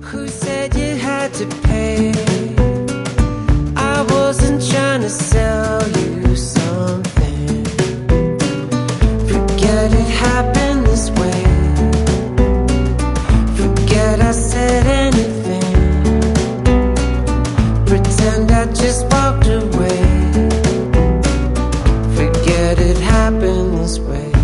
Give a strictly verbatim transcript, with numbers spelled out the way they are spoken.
Who said you had to pay? I wasn't trying to sell you something. Forget it happened this way. Forget I said anything. Pretend I just walked away. Forget it happened this way.